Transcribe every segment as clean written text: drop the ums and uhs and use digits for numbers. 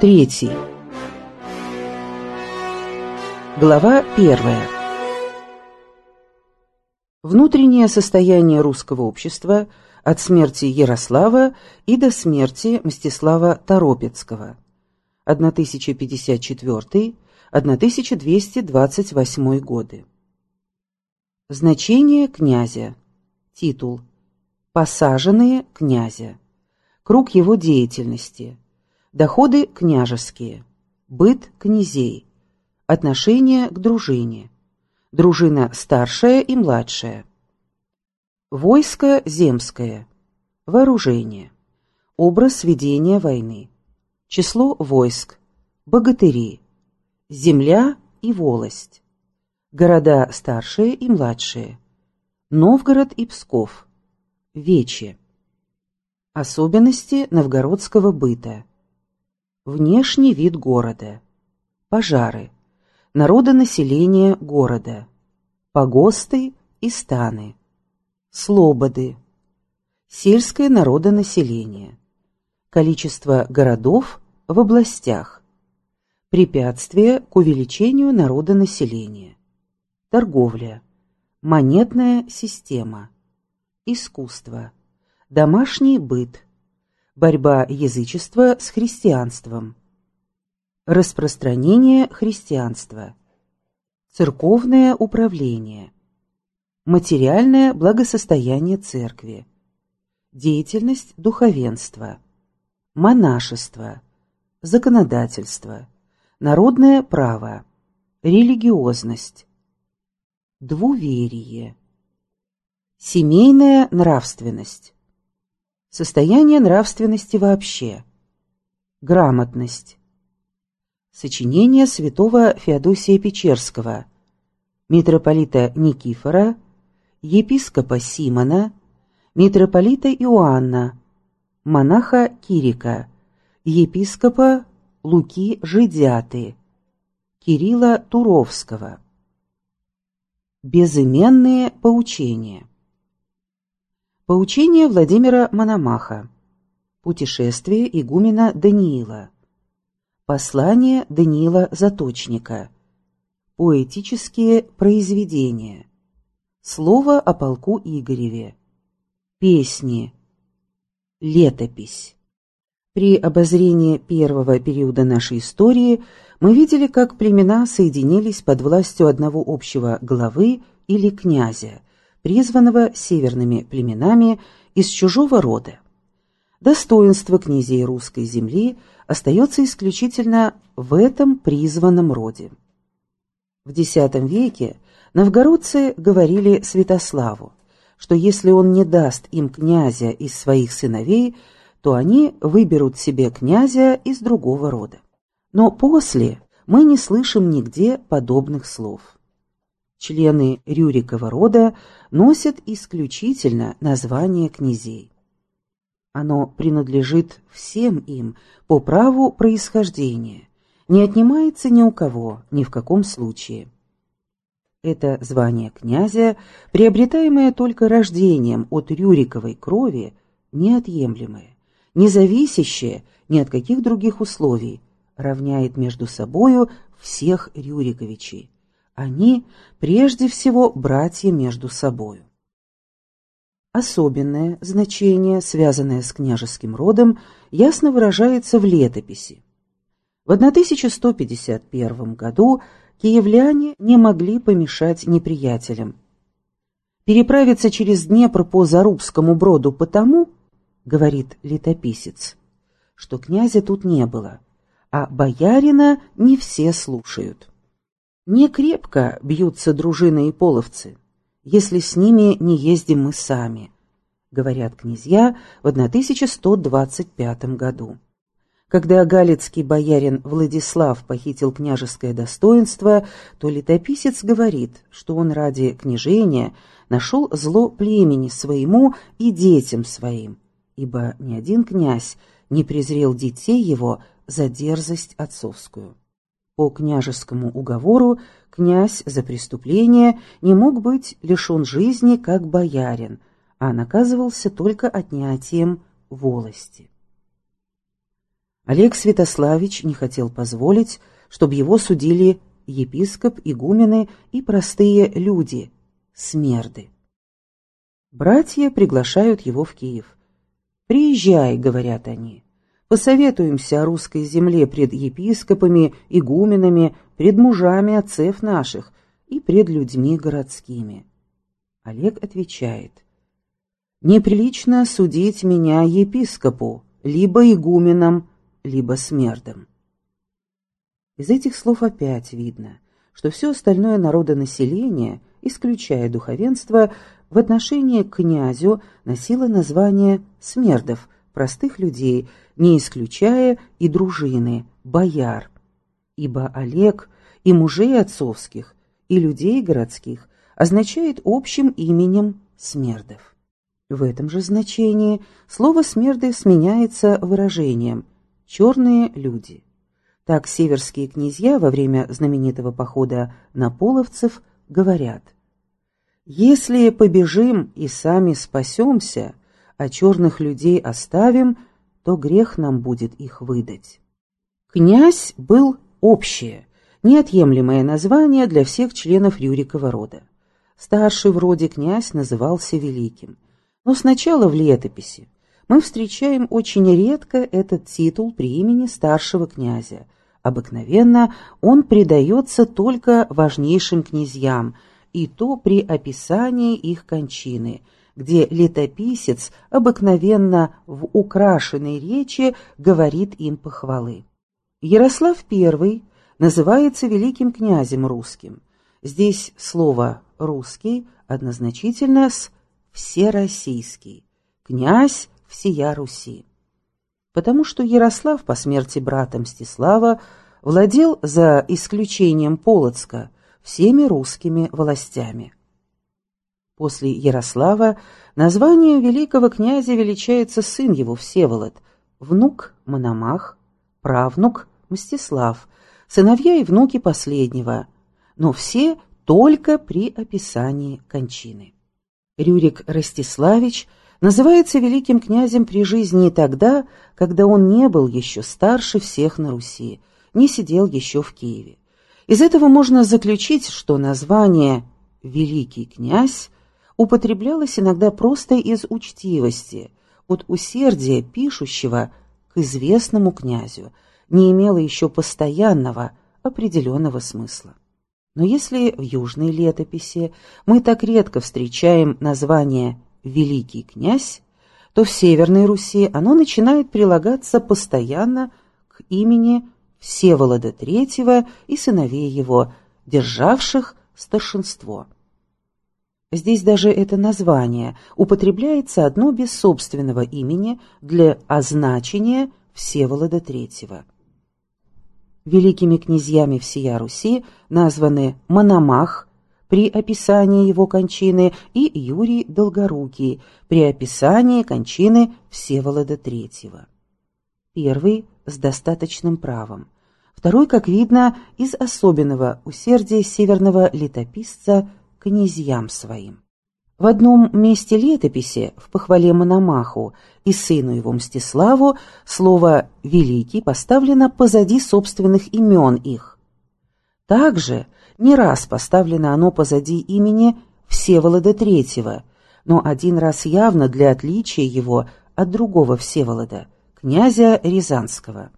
3. Глава 1. Внутреннее состояние русского общества от смерти Ярослава и до смерти Мстислава Торопецкого. 1054-1228 годы. Значение князя. Титул. Посаженные князя. Круг его деятельности. Доходы княжеские. Быт князей. Отношение к дружине. Дружина старшая и младшая. Войско земское. Вооружение. Образ ведения войны. Число войск. Богатыри. Земля и волость. Города старшие и младшие. Новгород и Псков. Вече. Особенности новгородского быта. Внешний вид города. Пожары. Народонаселение города. Погосты и станы. Слободы. Сельское народонаселение. Количество городов в областях. Препятствия к увеличению народонаселения. Торговля. Монетная система. Искусство. Домашний быт. Борьба язычества с христианством. Распространение христианства. Церковное управление. Материальное благосостояние церкви. Деятельность духовенства. Монашество. Законодательство. Народное право. Религиозность. Двуверие. Семейная нравственность. Состояние нравственности вообще. Грамотность. Сочинение святого Феодосия Печерского, митрополита Никифора, епископа Симона, митрополита Иоанна, монаха Кирика, епископа Луки Жидяты, Кирилла Туровского. Безыменные поучения. Поучение Владимира Мономаха. Путешествие игумена Даниила. Послание Даниила Заточника. Поэтические произведения. Слово о полку Игореве. Песни. Летопись. При обозрении первого периода нашей истории мы видели, как племена соединились под властью одного общего главы или князя, призванного северными племенами из чужого рода. Достоинство князей русской земли остается исключительно в этом призванном роде. В X веке новгородцы говорили Святославу, что если он не даст им князя из своих сыновей, то они выберут себе князя из другого рода. Но после мы не слышим нигде подобных слов. Члены Рюрикова рода носят исключительно название князей. Оно принадлежит всем им по праву происхождения, не отнимается ни у кого, ни в каком случае. Это звание князя, приобретаемое только рождением от Рюриковой крови, неотъемлемое, не зависящее ни от каких других условий, равняет между собою всех Рюриковичей. Они, прежде всего, братья между собою. Особенное значение, связанное с княжеским родом, ясно выражается в летописи. В 1151 году киевляне не могли помешать неприятелям. Переправиться через Днепр по Зарубскому броду потому, говорит летописец, что князя тут не было, а боярина не все слушают. Не крепко бьются дружины и половцы, если с ними не ездим мы сами, говорят князья в 1125 году. Когда галицкий боярин Владислав похитил княжеское достоинство, то летописец говорит, что он ради княжения нашел зло племени своему и детям своим, ибо ни один князь не презрел детей его за дерзость отцовскую. По княжескому уговору князь за преступление не мог быть лишен жизни как боярин, а наказывался только отнятием волости. Олег Святославич не хотел позволить, чтобы его судили епископ, игумены и простые люди, смерды. Братья приглашают его в Киев. «Приезжай», — говорят они, — «посоветуемся о русской земле пред епископами, игуменами, пред мужами отцев наших и пред людьми городскими». Олег отвечает: «Неприлично судить меня епископу, либо игуменам, либо смердам». Из этих слов опять видно, что все остальное народонаселение, исключая духовенство, в отношении к князю носило название смердов, простых людей, не исключая и дружины, бояр. Ибо Олег и мужей отцовских, и людей городских означает общим именем смердов. В этом же значении слово «смерды» сменяется выражением «черные люди». Так северские князья во время знаменитого похода на половцев говорят: «Если побежим и сами спасемся, а черных людей оставим, то грех нам будет их выдать». Князь был общее, неотъемлемое название для всех членов Рюрикова рода. Старший в роде князь назывался великим. Но сначала в летописи мы встречаем очень редко этот титул при имени старшего князя. Обыкновенно он придается только важнейшим князьям, и то при описании их кончины, где летописец обыкновенно в украшенной речи говорит им похвалы. Ярослав I называется великим князем русским. Здесь слово «русский» однозначительно с «всероссийский», князь всея Руси. Потому что Ярослав по смерти брата Мстислава владел, за исключением Полоцка, всеми русскими властями. После Ярослава названием великого князя величается сын его Всеволод, внук Мономах, правнук Мстислав, сыновья и внуки последнего, но все только при описании кончины. Рюрик Ростиславич называется великим князем при жизни и тогда, когда он не был еще старше всех на Руси, не сидел еще в Киеве. Из этого можно заключить, что название «великий князь» употреблялось иногда просто из учтивости, от усердия пишущего к известному князю, не имело еще постоянного, определенного смысла. Но если в южной летописи мы так редко встречаем название «великий князь», то в Северной Руси оно начинает прилагаться постоянно к имени Всеволода III и сыновей его, державших старшинство. Здесь даже это название употребляется одно без собственного имени для означения Всеволода III. Великими князьями всея Руси названы Мономах при описании его кончины и Юрий Долгорукий при описании кончины Всеволода III. Первый с достаточным правом, второй, как видно, из особенного усердия северного летописца к князьям своим. В одном месте летописи, в похвале Мономаху и сыну его Мстиславу, слово «великий» поставлено позади собственных имен их. Также не раз поставлено оно позади имени Всеволода III, но один раз явно для отличия его от другого Всеволода, князя Рязанского.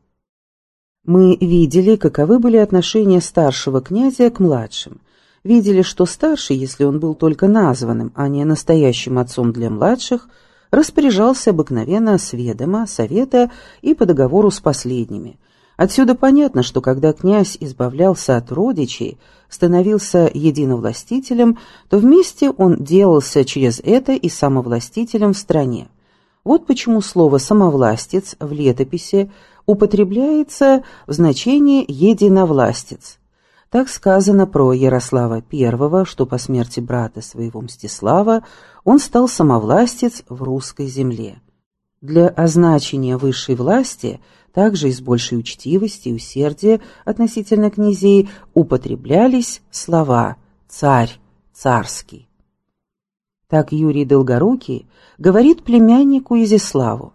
Мы видели, каковы были отношения старшего князя к младшим. Видели, что старший, если он был только названным, а не настоящим отцом для младших, распоряжался обыкновенно с ведома, совета и по договору с последними. Отсюда понятно, что когда князь избавлялся от родичей, становился единовластителем, то вместе он делался через это и самовластителем в стране. Вот почему слово «самовластец» в летописи употребляется в значении «единовластец». Так сказано про Ярослава I, что по смерти брата своего Мстислава он стал самовластец в русской земле. Для означения высшей власти, также из большей учтивости и усердия относительно князей, употреблялись слова «царь», «царский». Так Юрий Долгорукий говорит племяннику Изяславу: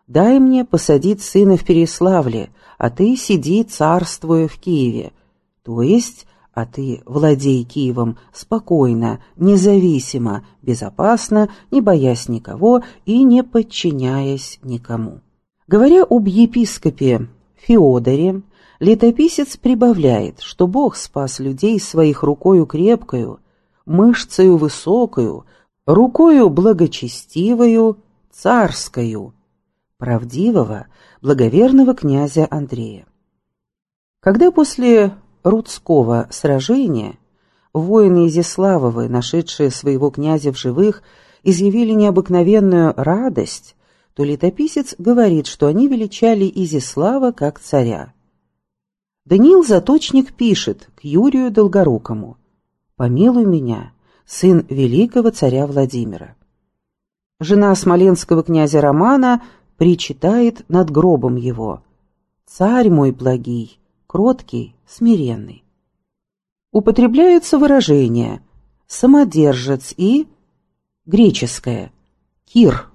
дай мне посадить сына в Переславле, а ты сиди, царствуя в Киеве. То есть, а ты владей Киевом спокойно, независимо, безопасно, не боясь никого и не подчиняясь никому». Говоря об епископе Феодоре, летописец прибавляет, что Бог спас людей своих рукою крепкою, мышцею высокою, рукою благочестивою, царскою, правдивого, благоверного князя Андрея. Когда после Рудского сражения воины Изяславовы, нашедшие своего князя в живых, изъявили необыкновенную радость, то летописец говорит, что они величали Изяслава как царя. Даниил Заточник пишет к Юрию Долгорукому: «Помилуй меня, сын великого царя Владимира». Жена смоленского князя Романа причитает над гробом его: «Царь мой благий, кроткий, смиренный». Употребляются выражения «самодержец» и греческое «кир».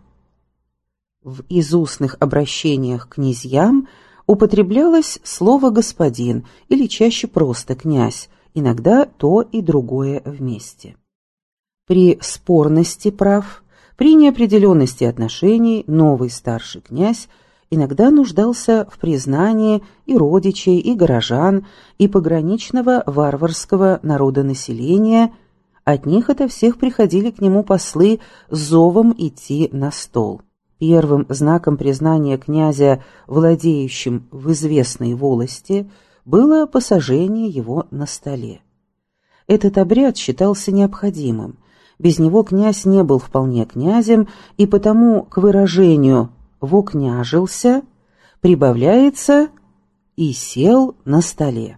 В изустных обращениях к князьям употреблялось слово «господин» или чаще просто «князь», иногда то и другое вместе. При спорности прав, при неопределенности отношений новый старший князь иногда нуждался в признании и родичей, и горожан, и пограничного варварского народонаселения. От них ото всех приходили к нему послы с зовом идти на стол. Первым знаком признания князя, владеющим в известной волости, было посажение его на столе. Этот обряд считался необходимым. Без него князь не был вполне князем, и потому к выражению «вокняжился» прибавляется «и сел на столе».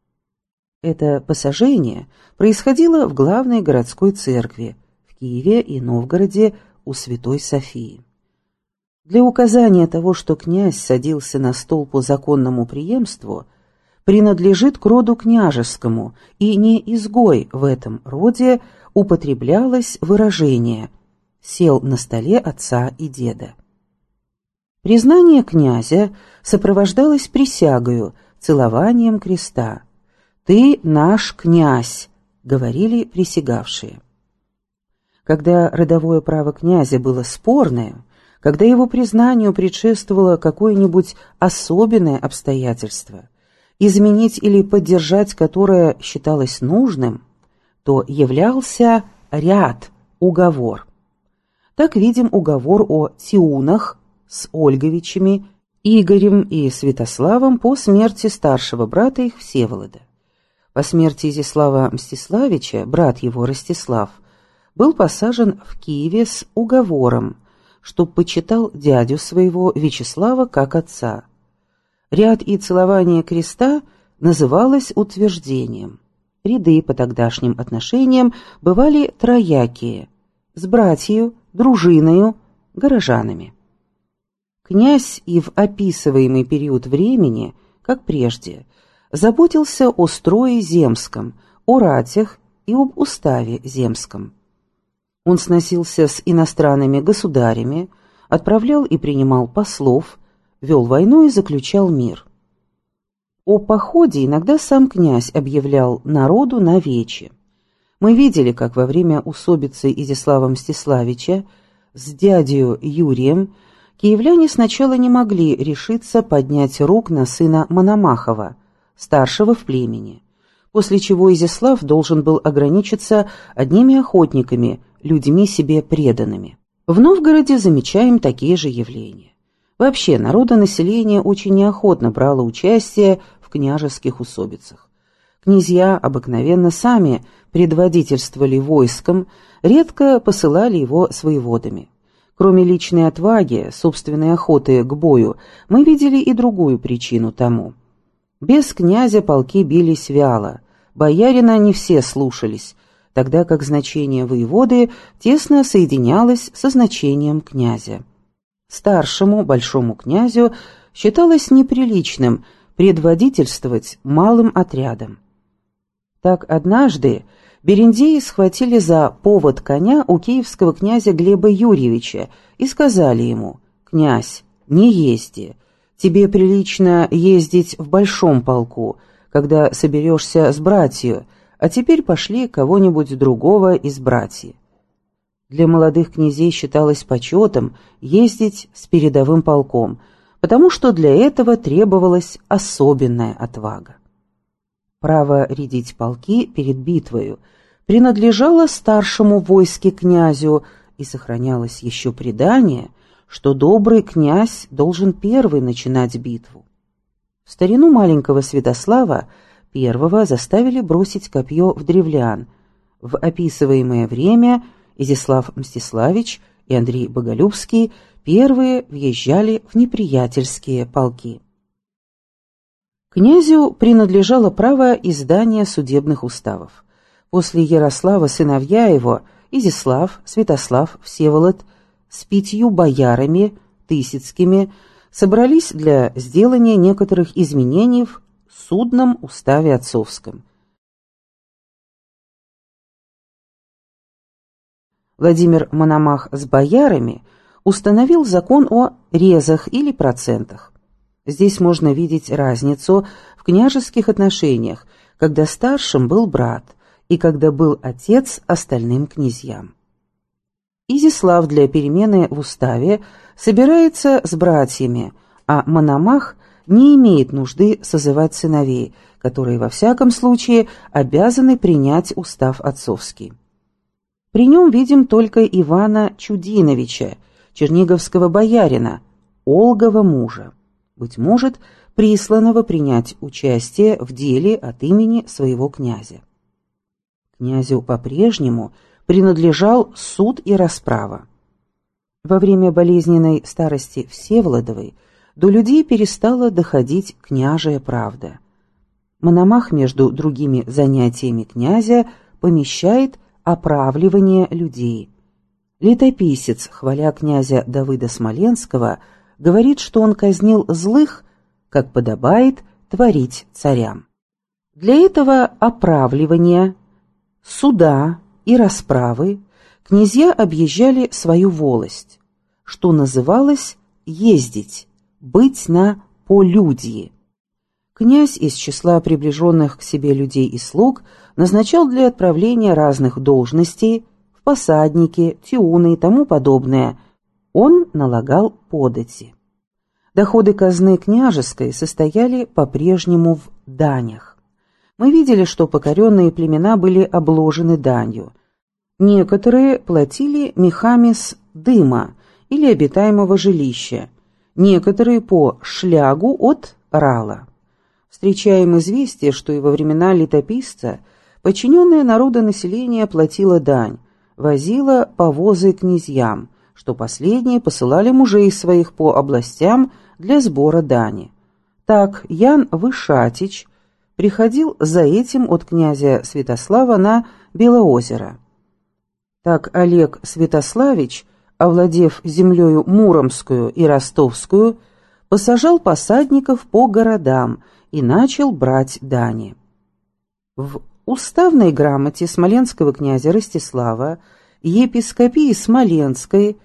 Это посажение происходило в главной городской церкви в Киеве и Новгороде у Святой Софии. Для указания того, что князь садился на стол по законному преемству, принадлежит к роду княжескому, и не изгой в этом роде употреблялось выражение «сел на столе отца и деда». Признание князя сопровождалось присягою, целованием креста. «Ты наш князь», — говорили присягавшие. Когда родовое право князя было спорное, когда его признанию предшествовало какое-нибудь особенное обстоятельство, изменить или поддержать которое считалось нужным, то являлся ряд, уговор. Так видим уговор о Тиунах с Ольговичами, Игорем и Святославом по смерти старшего брата их Всеволода. По смерти Изяслава Мстиславича брат его Ростислав был посажен в Киеве с уговором, чтоб почитал дядю своего Вячеслава как отца. Ряд и целование креста называлось утверждением. Ряды по тогдашним отношениям бывали троякие – с братьею, дружиною, горожанами. Князь и в описываемый период времени, как прежде, заботился о строе земском, о ратях и об уставе земском. Он сносился с иностранными государями, отправлял и принимал послов, вел войну и заключал мир. О походе иногда сам князь объявлял народу на вече. Мы видели, как во время усобицы Изяслава Мстиславича с дядею Юрием киевляне сначала не могли решиться поднять рук на сына Мономахова, старшего в племени, после чего Изяслав должен был ограничиться одними охотниками, людьми себе преданными. В Новгороде замечаем такие же явления. Вообще, народонаселение очень неохотно брало участие в княжеских усобицах. Князья обыкновенно сами предводительствовали войском, редко посылали его с воеводами. Кроме личной отваги, собственной охоты к бою, мы видели и другую причину тому. Без князя полки бились вяло, боярина не все слушались, тогда как значение воеводы тесно соединялось со значением князя. Старшему, большому князю считалось неприличным предводительствовать малым отрядом. Так однажды берендеи схватили за повод коня у киевского князя Глеба Юрьевича и сказали ему: «Князь, не езди. Тебе прилично ездить в большом полку, когда соберешься с братью, а теперь пошли кого-нибудь другого из братьев». Для молодых князей считалось почетом ездить с передовым полком, потому что для этого требовалась особенная отвага. Право рядить полки перед битвою принадлежало старшему в войске князю, и сохранялось еще предание, что добрый князь должен первый начинать битву. В старину маленького Святослава первого заставили бросить копье в древлян. В описываемое время Изяслав Мстиславич и Андрей Боголюбский первые въезжали в неприятельские полки. Князю принадлежало право издания судебных уставов. После Ярослава сыновья его, Изяслав, Святослав, Всеволод, с 5 боярами Тысяцкими собрались для сделания некоторых изменений в судном уставе отцовском. Владимир Мономах с боярами установил закон о резах или процентах. Здесь можно видеть разницу в княжеских отношениях, когда старшим был брат и когда был отец остальным князьям. Изяслав для перемены в уставе собирается с братьями, а Мономах не имеет нужды созывать сыновей, которые во всяком случае обязаны принять устав отцовский. При нем видим только Ивана Чудиновича, черниговского боярина, Олгова мужа, быть может, присланного принять участие в деле от имени своего князя. Князю по-прежнему принадлежал суд и расправа. Во время болезненной старости Всеволодовой до людей перестала доходить княжая правда. Мономах между другими занятиями князя помещает оправливание людей. Летописец, хваля князя Давыда Смоленского, говорит, что он казнил злых, как подобает творить царям. Для этого оправливания, суда и расправы князья объезжали свою волость, что называлось ездить, быть на полюдье. Князь из числа приближенных к себе людей и слуг назначал для отправления разных должностей в посадники, тиуны и тому подобное. Он налагал подати. Доходы казны княжеской состояли по-прежнему в данях. Мы видели, что покоренные племена были обложены данью. Некоторые платили мехами с дыма или обитаемого жилища, некоторые по шлягу от рала. Встречаем известие, что и во времена летописца подчиненное народонаселение платило дань, возило повозы князьям, что последние посылали мужей своих по областям для сбора дани. Так Ян Вышатич приходил за этим от князя Святослава на Белоозеро. Так Олег Святославич, овладев землею Муромскую и Ростовскую, посажал посадников по городам и начал брать дани. В уставной грамоте смоленского князя Ростислава епископии Смоленской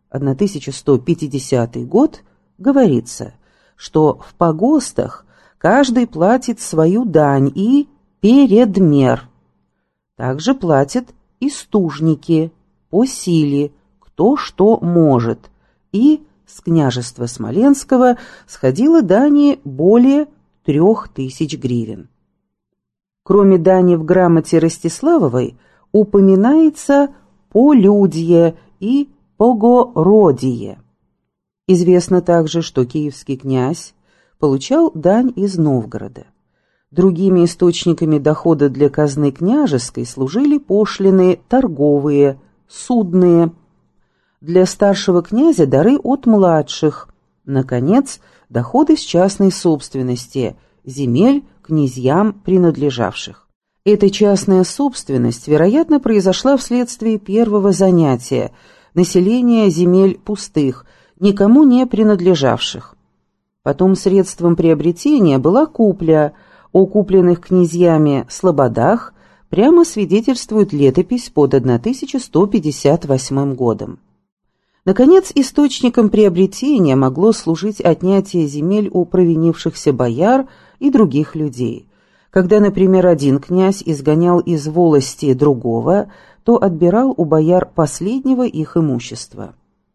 1150 год говорится, что в погостах каждый платит свою дань и передмер. Также платят и стужники по силе, кто что может, и с княжества Смоленского сходило дани более 3000 гривен. Кроме дани в грамоте Ростиславовой упоминается полюдье и погородие. Известно также, что киевский князь получал дань из Новгорода. Другими источниками дохода для казны княжеской служили пошлины торговые, судные. Для старшего князя дары от младших. Наконец, доходы с частной собственности, земель князьям принадлежавших. Эта частная собственность, вероятно, произошла вследствие первого занятия – населения земель пустых, никому не принадлежавших. Потом средством приобретения была купля. О купленных князьями слободах прямо свидетельствует летопись под 1158 годом. Наконец, источником приобретения могло служить отнятие земель у провинившихся бояр и других людей. Когда, например, один князь изгонял из волости другого, то отбирал у бояр последнего их имущества.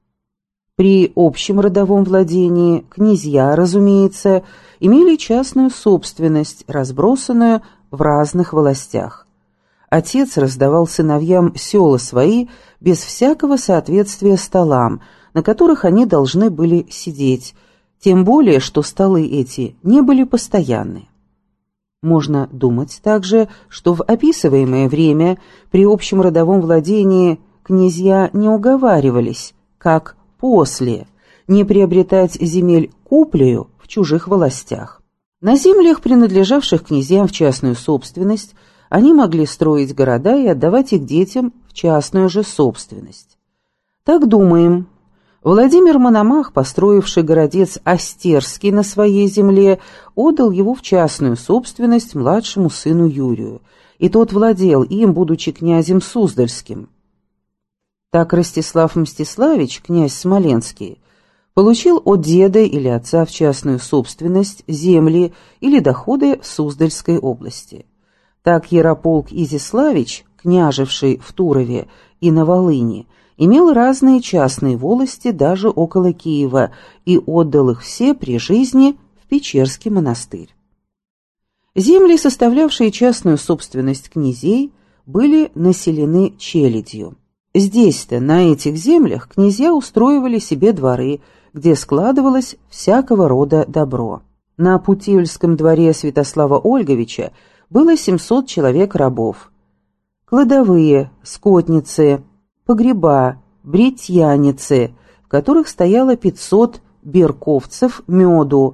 При общем родовом владении князья, разумеется, имели частную собственность, разбросанную в разных волостях. Отец раздавал сыновьям села свои без всякого соответствия столам, на которых они должны были сидеть, тем более, что столы эти не были постоянны. Можно думать также, что в описываемое время при общем родовом владении князья не уговаривались, как после, не приобретать земель куплею в чужих властях. На землях, принадлежавших князьям в частную собственность, они могли строить города и отдавать их детям в частную же собственность. Так думаем, Владимир Мономах, построивший городец Остерский на своей земле, отдал его в частную собственность младшему сыну Юрию, и тот владел им, будучи князем Суздальским. Так Ростислав Мстиславич, князь Смоленский, получил от деда или отца в частную собственность земли или доходы в Суздальской области. Так Ярополк Изяславич, княжевший в Турове и на Волыни, имел разные частные волости даже около Киева и отдал их все при жизни в Печерский монастырь. Земли, составлявшие частную собственность князей, были населены челядью. Здесь-то, на этих землях, князья устроивали себе дворы, где складывалось всякого рода добро. На Путивльском дворе Святослава Ольговича было 700 человек рабов. Кладовые, скотницы, погреба, бретьяницы, в которых стояло 500 берковцев меду,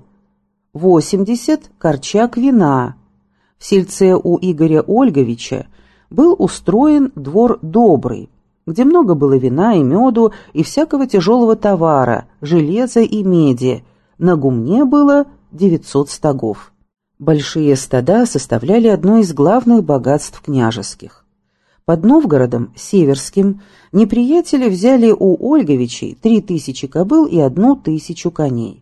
80 корчак вина. В сельце у Игоря Ольговича был устроен двор добрый, где много было вина и меду и всякого тяжелого товара, железа и меди. На гумне было 900 стогов. Большие стада составляли одно из главных богатств княжеских. Под Новгородом Северским неприятели взяли у Ольговичей 3000 кобыл и 1000 коней.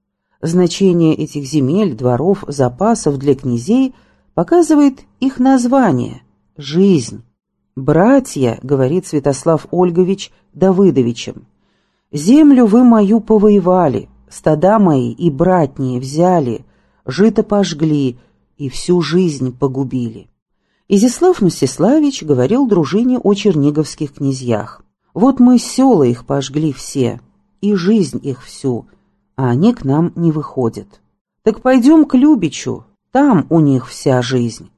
Значение этих земель, дворов, запасов для князей показывает их название – «жизнь». «Братья», — говорит Святослав Ольгович Давыдовичем, — «землю вы мою повоевали, стада мои и братние взяли, жито пожгли и всю жизнь погубили». Изяслав Мстиславич говорил дружине о черниговских князьях. «Вот мы села их пожгли все, и жизнь их всю, а они к нам не выходят. Так пойдем к Любичу, там у них вся жизнь».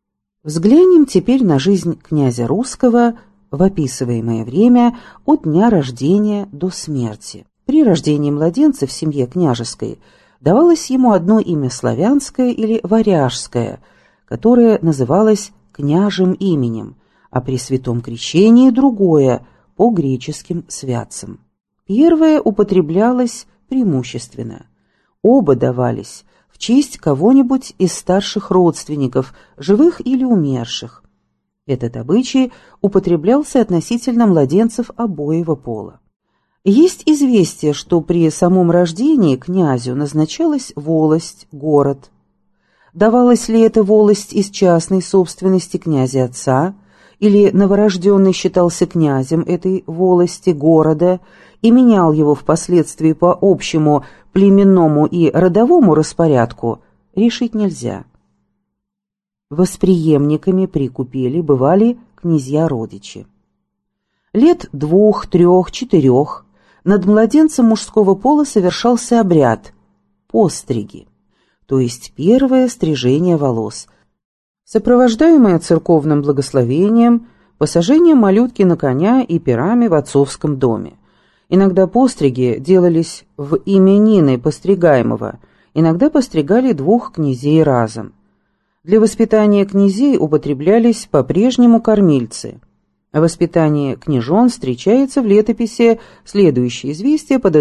Взглянем теперь на жизнь князя Русского в описываемое время от дня рождения до смерти. При рождении младенца в семье княжеской давалось ему одно имя славянское или варяжское, которое называлось княжим именем, а при святом крещении другое, по греческим святцам. Первое употреблялось преимущественно. Оба давались в честь кого-нибудь из старших родственников, живых или умерших. Этот обычай употреблялся относительно младенцев обоего пола. Есть известие, что при самом рождении князю назначалась волость, город. Давалась ли эта волость из частной собственности князя отца, или новорожденный считался князем этой волости, города, и менял его впоследствии по общему племенному и родовому распорядку, решить нельзя. Восприемниками при купеле бывали князья-родичи. Лет 2, 3, 4 над младенцем мужского пола совершался обряд постриги, то есть первое стрижение волос, сопровождаемое церковным благословением, посажением малютки на коня и пирами в отцовском доме. Иногда постриги делались в именины постригаемого, иногда постригали 2 князей разом. Для воспитания князей употреблялись по-прежнему кормильцы. О воспитании княжон встречается в летописи следующее известие под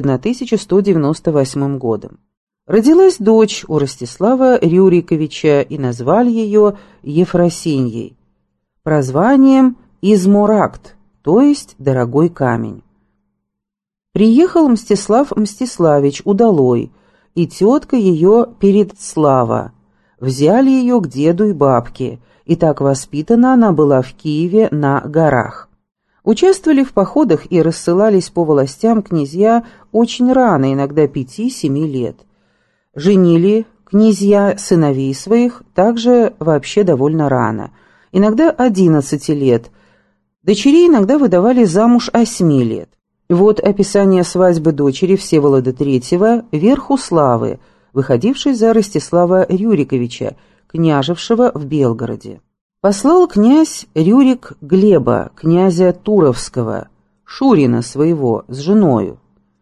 1198 годом. Родилась дочь у Ростислава Рюриковича, и назвали ее Ефросиньей, прозванием Изморакт, то есть дорогой камень. Приехал Мстислав Мстиславич удалой, и тетка ее Передслава. Взяли ее к деду и бабке, и так воспитана она была в Киеве на горах. Участвовали в походах и рассылались по властям князья очень рано, иногда 5-7 лет. Женили князья сыновей своих также вообще довольно рано, иногда 11 лет. Дочерей иногда выдавали замуж 8 лет. Вот описание свадьбы дочери Всеволода III Верхуславы, выходившей за Ростислава Рюриковича, княжевшего в Белгороде. Послал князь Рюрик Глеба, князя Туровского, Шурина своего, с женою,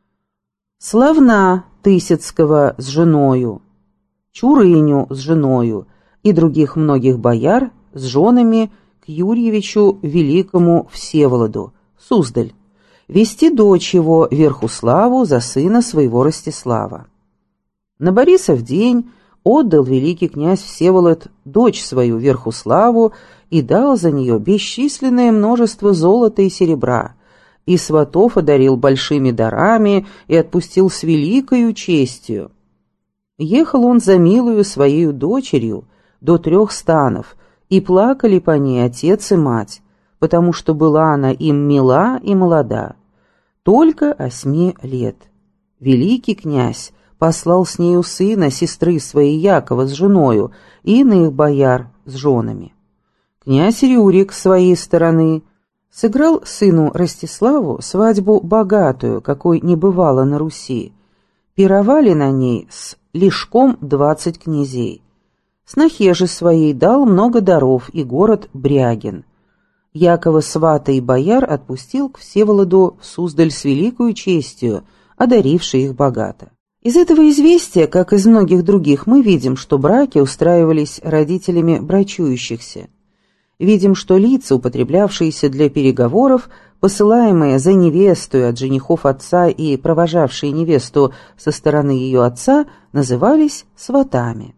Славна Тысяцкого с женою, Чурыню с женою и других многих бояр с женами к Юрьевичу Великому Всеволоду, Суздаль, вести дочь его Верхуславу за сына своего Ростислава. На Борисов день отдал великий князь Всеволод дочь свою Верхуславу и дал за нее бесчисленное множество золота и серебра, и сватов одарил большими дарами и отпустил с великою честью. Ехал он за милою своею дочерью до 3 станов, и плакали по ней отец и мать, потому что была она им мила и молода, только 8 лет. Великий князь послал с нею сына сестры своей Якова с женою и иных бояр с женами. Князь Рюрик с своей стороны сыграл сыну Ростиславу свадьбу богатую, какой не бывало на Руси. Пировали на ней с лишком 20 князей. Снохе же своей дал много даров и город Брягин. Якова свата и бояр отпустил к Всеволоду в Суздаль с великою честью, одаривший их богато. Из этого известия, как из многих других, мы видим, что браки устраивались родителями брачующихся. Видим, что лица, употреблявшиеся для переговоров, посылаемые за невесту от женихов отца и провожавшие невесту со стороны ее отца, назывались сватами.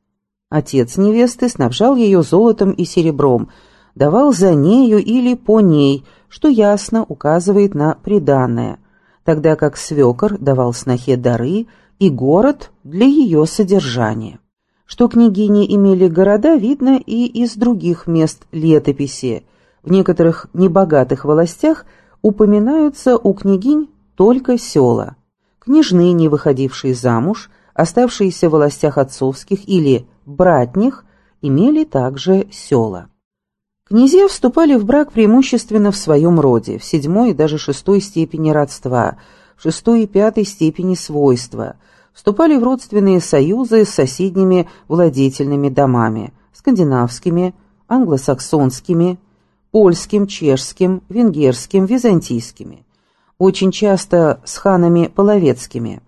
Отец невесты снабжал ее золотом и серебром, давал за нею или по ней, что ясно указывает на приданое, тогда как свекор давал снохе дары и город для ее содержания. Что княгини имели города, видно и из других мест летописи. В некоторых небогатых властях упоминаются у княгинь только села. Княжны, не выходившие замуж, оставшиеся в властях отцовских или братних, имели также села. Князья вступали в брак преимущественно в своем роде, в 7 и даже 6 степени родства, в 6 и 5 степени свойства, вступали в родственные союзы с соседними владетельными домами, скандинавскими, англосаксонскими, польским, чешским, венгерским, византийскими, очень часто с ханами половецкими.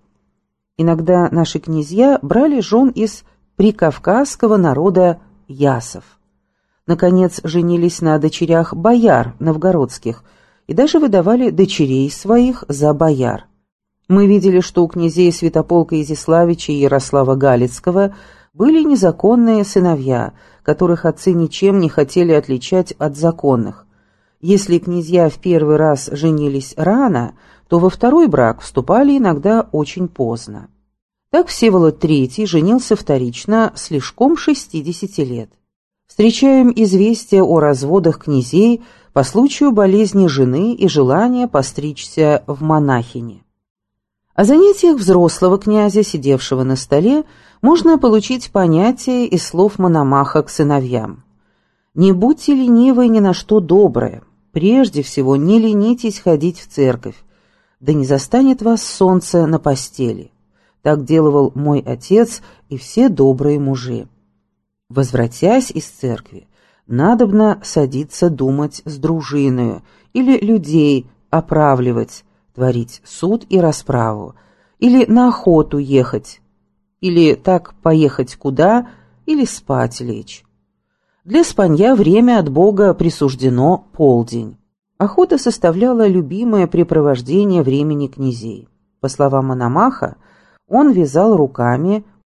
Иногда наши князья брали жен из прикавказского народа ясов. Наконец, женились на дочерях бояр новгородских и даже выдавали дочерей своих за бояр. Мы видели, что у князей Святополка Изяславича и Ярослава Галицкого были незаконные сыновья, которых отцы ничем не хотели отличать от законных. Если князья в первый раз женились рано, то во второй брак вступали иногда очень поздно. Так Всеволод III женился вторично слишком 60 лет. Встречаем известия о разводах князей по случаю болезни жены и желания постричься в монахини. О занятиях взрослого князя, сидевшего на столе, можно получить понятие из слов Мономаха к сыновьям. «Не будьте ленивы ни на что доброе, прежде всего не ленитесь ходить в церковь, да не застанет вас солнце на постели. Так делал мой отец и все добрые мужи. Возвратясь из церкви, надобно садиться думать с дружиною или людей оправливать, творить суд и расправу, или на охоту ехать, или так поехать куда, или спать лечь. Для спанья время от Бога присуждено полдень. Охота составляла любимое препровождение времени князей. По словам Мономаха, он вязал руками,